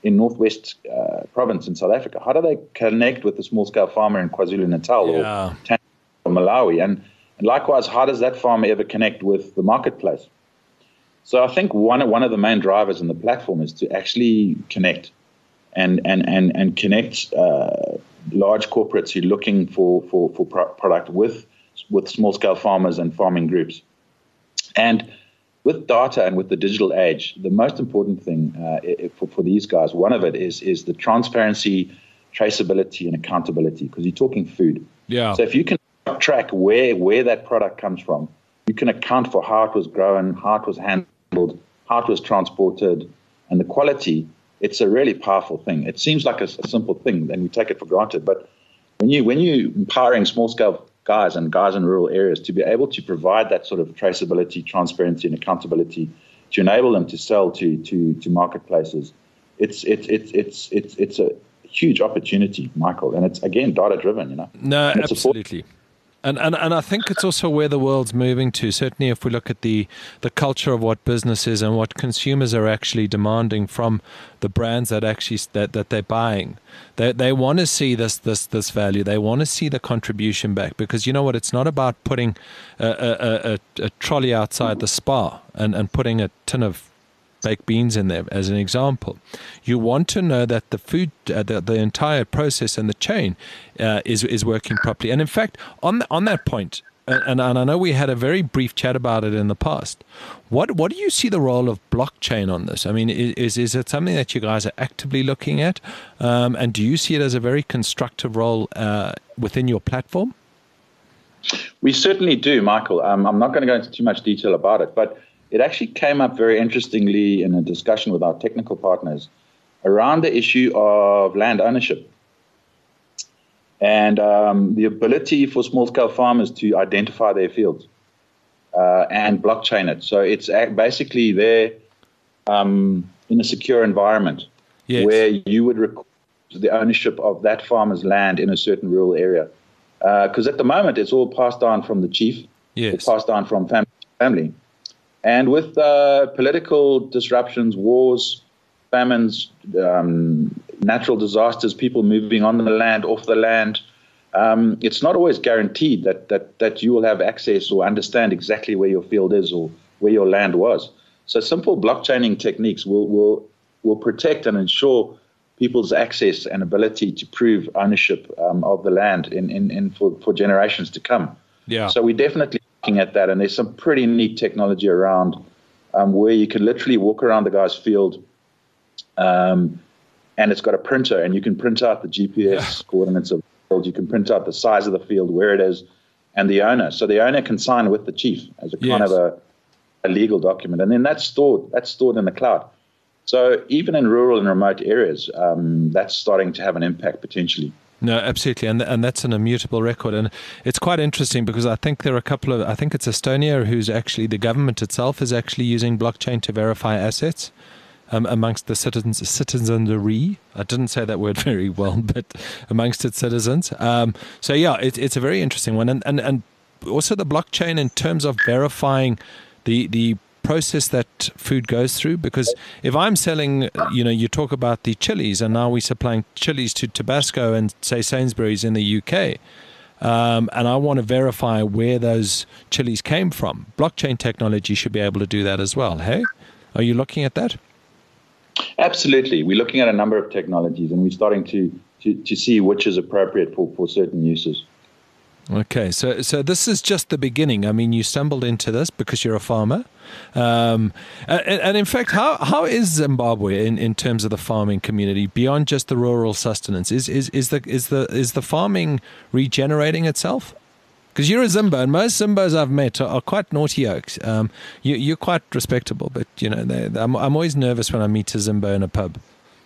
in Northwest uh, Province in South Africa? How do they connect with the small-scale farmer in KwaZulu-Natal yeah. or Tanzania or Malawi? And, and likewise, how does that farmer ever connect with the marketplace? So I think one, one of the main drivers in the platform is to actually connect and, and, and, and connect uh, large corporates who are looking for, for, for pro- product with, with small-scale farmers and farming groups. And with data and with the digital age, the most important thing uh, for, for these guys, one of it is is the transparency, traceability, and accountability, because you're talking food. Yeah. So if you can track where, where that product comes from, you can account for how it was grown, how it was handled, how it was transported, and the quality. It's a really powerful thing. It seems like a, a simple thing, and we take it for granted. But when you when you empowering small-scale guys and guys in rural areas to be able to provide that sort of traceability, transparency, and accountability to enable them to sell to to, to marketplaces, it's it's it's it's it's it's a huge opportunity, Michael, and it's again data driven, you know. No, absolutely. And, and and I think it's also where the world's moving to. Certainly, if we look at the, the culture of what business is and what consumers are actually demanding from the brands that actually that, that they're buying, they they want to see this this this value. They want to see the contribution back, because you know what? It's not about putting a a, a, a trolley outside the spa and, and putting a tin of baked beans in there as an example. You want to know that the food, uh, the, the entire process and the chain uh, is is working properly. And in fact, on the, on that point, and, and I know we had a very brief chat about it in the past, what what do you see the role of blockchain on this? I mean, is is it something that you guys are actively looking at? Um, and do you see it as a very constructive role uh, within your platform? We certainly do, Michael. Um, I'm not going to go into too much detail about it, but it actually came up very interestingly in a discussion with our technical partners around the issue of land ownership and um, the ability for small-scale farmers to identify their fields uh, and blockchain it. So it's basically there um, in a secure environment yes. where you would record the ownership of that farmer's land in a certain rural area. Because uh, at the moment, it's all passed down from the chief, yes. it's passed down from family to family. And with uh, political disruptions, wars, famines, um, natural disasters, people moving on the land, off the land, um, it's not always guaranteed that, that, that you will have access or understand exactly where your field is or where your land was. So simple blockchaining techniques will will, will protect and ensure people's access and ability to prove ownership um, of the land in, in, in for, for generations to come. Yeah. So we definitely at that, and there's some pretty neat technology around um, where you can literally walk around the guy's field um, and it's got a printer, and you can print out the G P S yeah. coordinates of the field, you can print out the size of the field, where it is, and the owner. So the owner can sign with the chief as a kind yes. of a, a legal document, and then that's stored that's stored in the cloud. So even in rural and remote areas, um, that's starting to have an impact potentially. No, absolutely, and and that's an immutable record, and it's quite interesting because I think there are a couple of, I think it's Estonia who's actually, the government itself is actually using blockchain to verify assets um, amongst the citizens, citizenry. I didn't say that word very well, but amongst its citizens. Um, so yeah, it, it's a very interesting one, and, and and also the blockchain in terms of verifying the the process that food goes through, because if I'm selling, you know, you talk about the chilies, and now we're supplying chilies to Tabasco and say Sainsbury's in the U K, um, and I want to verify where those chilies came from. Blockchain technology should be able to do that as well. Hey, are you looking at that? Absolutely. We're looking at a number of technologies, and we're starting to to, to see which is appropriate for, for certain uses. Okay, so so this is just the beginning. I mean, you stumbled into this because you're a farmer, um, and, and in fact, how how is Zimbabwe in, in terms of the farming community beyond just the rural sustenance? Is is is the is the is the farming regenerating itself? Because you're a Zimbo, and most Zimbos I've met are, are quite naughty oaks. Um, you, you're quite respectable, but you know, they, I'm I'm always nervous when I meet a Zimbo in a pub.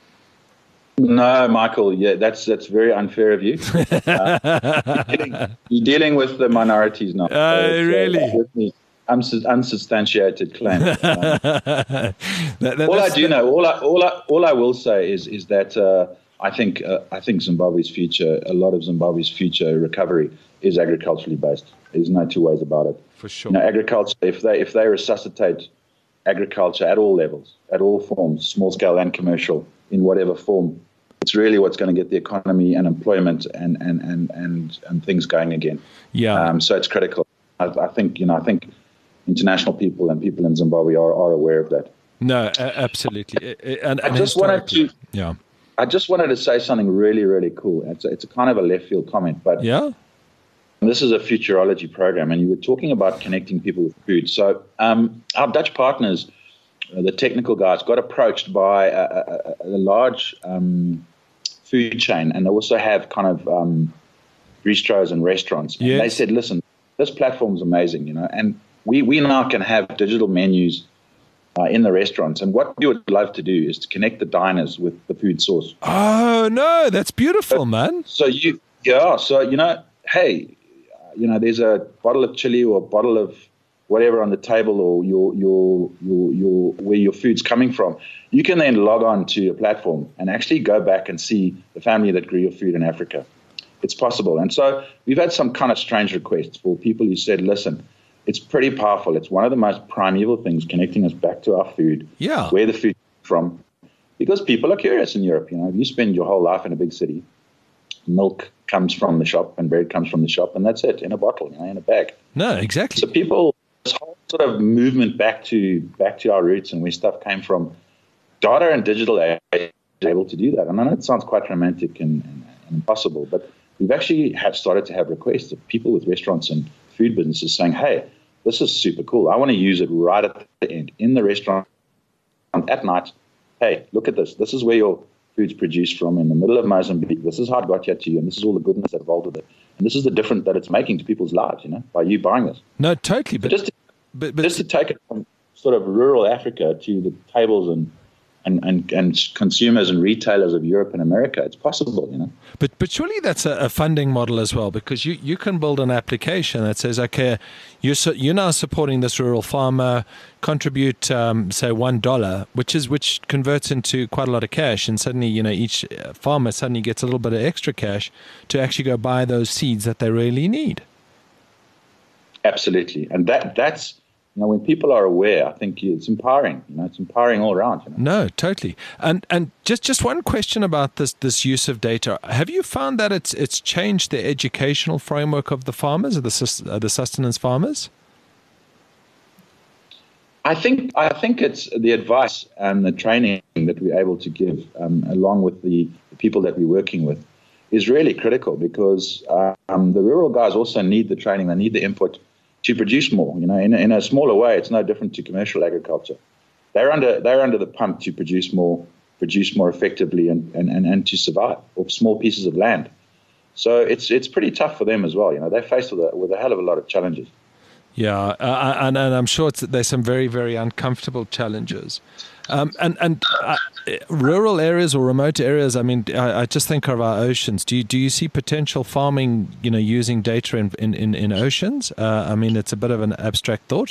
No, Michael, yeah, that's that's very unfair of you. Uh, you're, dealing, you're dealing with the minorities now. Oh, so really? Uh, unsubstantiated claim. Um, that, that, all I do know, all I all I all I will say is is that uh, I think uh, I think Zimbabwe's future, a lot of Zimbabwe's future recovery is agriculturally based. There's no two ways about it. For sure. You know, agriculture. If they if they resuscitate agriculture at all levels, at all forms, small scale and commercial, in whatever form, it's really what's going to get the economy and employment and and and and, and things going again. Yeah. Um, so it's critical. I, I think you know. I think international people and people in Zimbabwe are, are aware of that. No, absolutely. And, and I just wanted to. Yeah. I just wanted to say something really, really cool. It's a, it's a kind of a left field comment, but yeah. This is a futurology program, and you were talking about connecting people with food. So um, our Dutch partners, uh, the technical guys, got approached by a, a, a large um, food chain, and they also have kind of um, bistros and restaurants. And yes. They said, listen, this platform's amazing, you know, and we, we now can have digital menus uh, in the restaurants. And what we would love to do is to connect the diners with the food source. Oh, no, that's beautiful, so, man. So you, yeah, so, you know, hey, you know, there's a bottle of chili or a bottle of whatever on the table, or your your your your where your food's coming from. You can then log on to a platform and actually go back and see the family that grew your food in Africa. It's possible. And so we've had some kind of strange requests for people who said, listen, it's pretty powerful. It's one of the most primeval things connecting us back to our food, yeah. where the food comes from, because people are curious in Europe. You know, if you spend your whole life in a big city, milk comes from the shop and bread comes from the shop, and that's it, in a bottle, you know, in a bag. No, exactly. So people, this whole sort of movement back to back to our roots and where stuff came from, data and digital are able to do that. And I know it sounds quite romantic and, and, and impossible, but we've actually have started to have requests of people with restaurants and food businesses saying, hey, this is super cool. I want to use it right at the end, in the restaurant, at night. Hey, look at this. This is where your food's produced from, in the middle of Mozambique. This is how it got here to you, and this is all the goodness that involved with it. And this is the difference that it's making to people's lives, you know, by you buying this. No, totally. But, but, just, to, but, but just to take it from sort of rural Africa to the tables and And, and, and consumers and retailers of Europe and America, it's possible, you know. But but surely that's a, a funding model as well, because you, you can build an application that says, okay, you're so, you're now supporting this rural farmer, contribute um, say one dollar, which is which converts into quite a lot of cash, and suddenly you know each farmer suddenly gets a little bit of extra cash to actually go buy those seeds that they really need. Absolutely, and that that's. You know, when people are aware, I think it's empowering. You know, it's empowering all around. You know? No, totally. And and just, just one question about this this use of data. Have you found that it's it's changed the educational framework of the farmers, or the uh, the sustenance farmers? I think I think it's the advice and the training that we're able to give, um, along with the, the people that we're working with, is really critical, because um, the rural guys also need the training. They need the input to produce more. You know, in, in a smaller way, it's no different to commercial agriculture. They're under they're under the pump to produce more, produce more effectively, and, and, and, and to survive off small pieces of land. So it's it's pretty tough for them as well. You know, they're faced with a, with a hell of a lot of challenges. Yeah, uh, and, and I'm sure it's, there's some very, very uncomfortable challenges. Um, and and uh, rural areas or remote areas, I mean, I, I just think of our oceans. Do you, do you see potential farming, you know, using data in, in, in, in oceans? Uh, I mean, it's a bit of an abstract thought.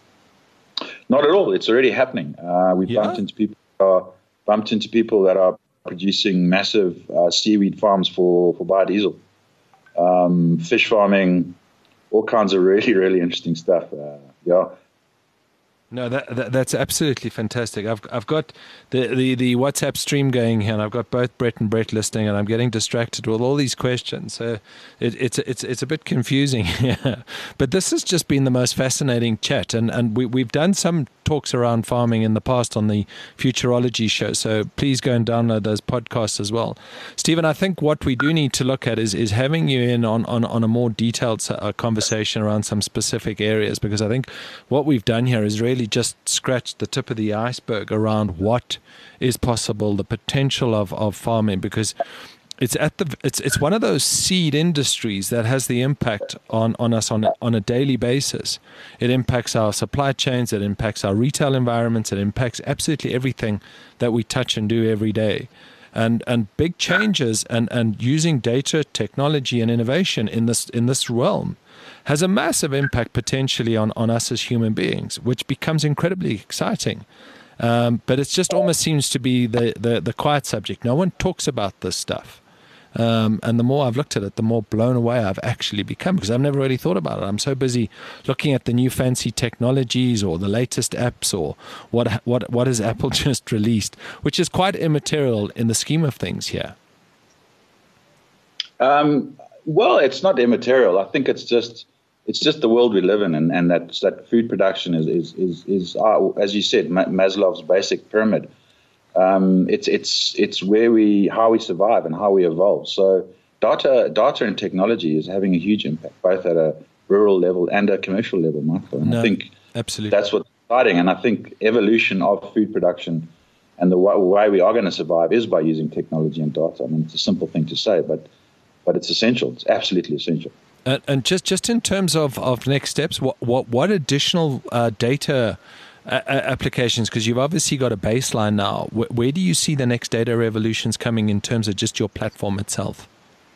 Not at all. It's already happening. Uh, we yeah. bumped into people uh, bumped into people that are producing massive uh, seaweed farms for, for biodiesel, um, fish farming, all kinds of really, really interesting stuff. Uh, yeah. No, that, that that's absolutely fantastic. I've I've got the, the, the WhatsApp stream going here, and I've got both Brett and Brett listening, and I'm getting distracted with all these questions. So it, it's it's it's a bit confusing. Yeah. But this has just been the most fascinating chat, and, and we we've done some talks around farming in the past on the Futurology show. So please go and download those podcasts as well. Stephen, I think what we do need to look at is is having you in on on, on a more detailed uh, conversation around some specific areas, because I think what we've done here is really just scratched the tip of the iceberg around what is possible, the potential of, of farming, because it's at the it's it's one of those seed industries that has the impact on, on us on on a daily basis. It impacts our supply chains, it impacts our retail environments, it impacts absolutely everything that we touch and do every day. And and big changes and, and using data, technology, and innovation in this in this realm has a massive impact potentially on, on us as human beings, which becomes incredibly exciting. Um, but it just almost seems to be the, the, the quiet subject. No one talks about this stuff. Um, and the more I've looked at it, the more blown away I've actually become, because I've never really thought about it. I'm so busy looking at the new fancy technologies or the latest apps or what what what has Apple just released, which is quite immaterial in the scheme of things here. Um, well, it's not immaterial. I think it's just it's just the world we live in, and, and that that food production is is is, is uh, as you said, Maslow's basic pyramid. Um, it's it's it's where we how we survive and how we evolve. So data data and technology is having a huge impact, both at a rural level and a commercial level, Michael. And no, I think absolutely that's what's exciting. And I think evolution of food production and the way we are going to survive is by using technology and data. I mean, it's a simple thing to say, but but it's essential. It's absolutely essential. And, and just just in terms of, of next steps, what what what additional uh, data Uh, applications, because you've obviously got a baseline now. Where, where do you see the next data revolutions coming in terms of just your platform itself?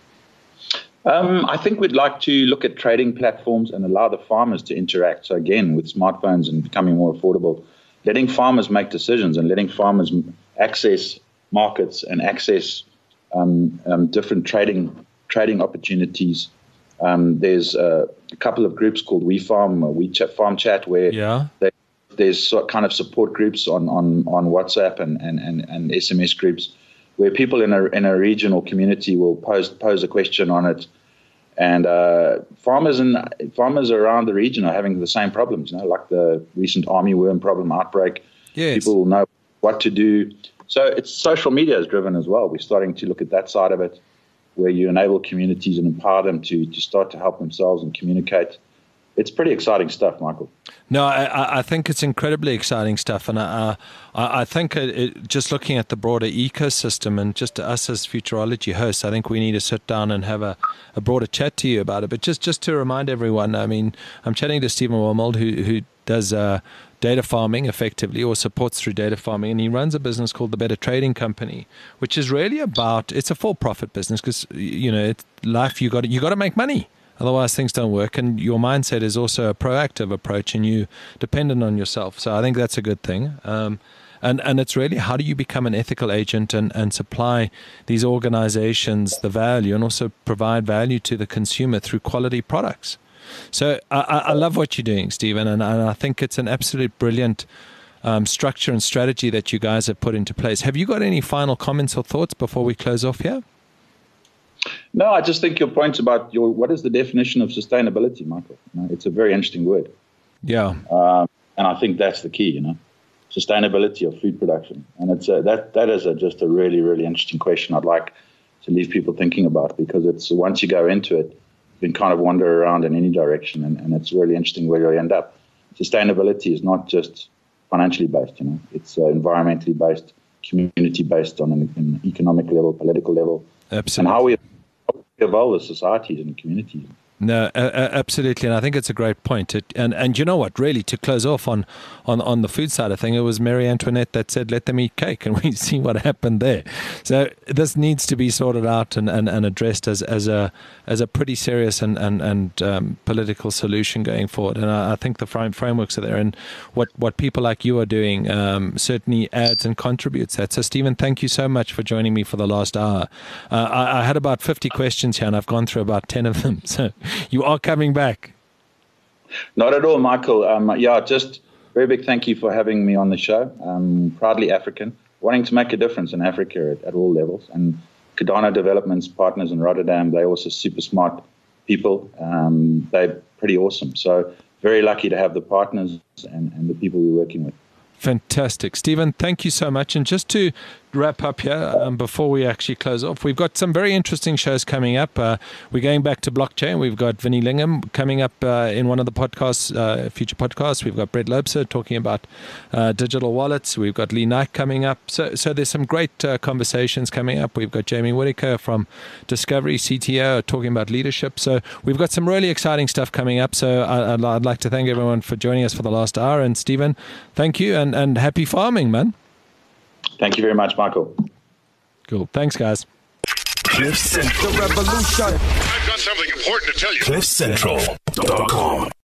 Um, I think we'd like to look at trading platforms and allow the farmers to interact. So again, with smartphones and becoming more affordable, letting farmers make decisions and letting farmers access markets and access um, um, different trading trading opportunities. Um, there's uh, a couple of groups called WeFarm, or We Chat, Farm Chat, where yeah. they There's sort kind of support groups on, on, on WhatsApp and, and, and, and S M S groups where people in a in a regional community will pose pose a question on it, and uh, farmers and farmers around the region are having the same problems. You know, like the recent armyworm problem outbreak. Yes. People will know what to do. So it's social media is driven as well. We're starting to look at that side of it, where you enable communities and empower them to to start to help themselves and communicate. It's pretty exciting stuff, Michael. No, I, I think it's incredibly exciting stuff, and I, I, I think it, it, just looking at the broader ecosystem and just us as Futurology hosts, I think we need to sit down and have a, a broader chat to you about it. But just, just to remind everyone, I mean, I'm chatting to Stephen Wormold, who who does uh, data farming effectively, or supports through data farming, and he runs a business called the Better Trading Company, which is really about, it's a for-profit business because, you know, it's life, you got you got to make money. Otherwise, things don't work. And your mindset is also a proactive approach, and you dependent on yourself. So I think that's a good thing. Um, and, and it's really, how do you become an ethical agent and, and supply these organizations the value and also provide value to the consumer through quality products? So I, I love what you're doing, Stephen, and, and I think it's an absolute brilliant um, structure and strategy that you guys have put into place. Have you got any final comments or thoughts before we close off here? No, I just think your points about your what is the definition of sustainability, Michael? You know, it's a very interesting word. Yeah, um, and I think that's the key. You know, sustainability of food production, and it's a, that that is a, just a really really interesting question. I'd like to leave people thinking about, because it's once you go into it, you can kind of wander around in any direction, and, and it's really interesting where you end up. Sustainability is not just financially based. You know, it's uh, environmentally based, community based on an, an economic level, political level. Absolutely. And how we evolve as societies and communities. No, uh, absolutely, and I think it's a great point. It, and and you know what? Really, to close off on, on, on the food side of thing, it was Marie Antoinette that said, "Let them eat cake," and we see what happened there. So this needs to be sorted out and, and, and addressed as as a as a pretty serious and and and um, political solution going forward. And I, I think the frame, frameworks are there, and what, what people like you are doing um, certainly adds and contributes that. So Stephen, thank you so much for joining me for the last hour. Uh, I, I had about fifty questions here, and I've gone through about ten of them. So you are coming back. Not at all, Michael. Um, yeah, just very big thank you for having me on the show. Um, proudly African, wanting to make a difference in Africa at, at all levels. And Kadana Development's partners in Rotterdam, they're also super smart people. Um, they're pretty awesome. So very lucky to have the partners and, and the people we're working with. Fantastic. Stephen, thank you so much. And just to wrap up here, um, before we actually close off, we've got some very interesting shows coming up. Uh, we're going back to blockchain. We've got Vinnie Lingham coming up uh, in one of the podcasts, uh, future podcasts. We've got Brett Loebser talking about uh, digital wallets. We've got Lee Knight coming up. So, so there's some great uh, conversations coming up. We've got Jamie Whitaker from Discovery, C T O, talking about leadership. So we've got some really exciting stuff coming up. So I, I'd, I'd like to thank everyone for joining us for the last hour. And Stephen, thank you, and, and happy farming, man. Thank you very much, Michael. Cool. Thanks, guys. Cliff Central. The revolution. I've got something important to tell you. Cliff Central dot com.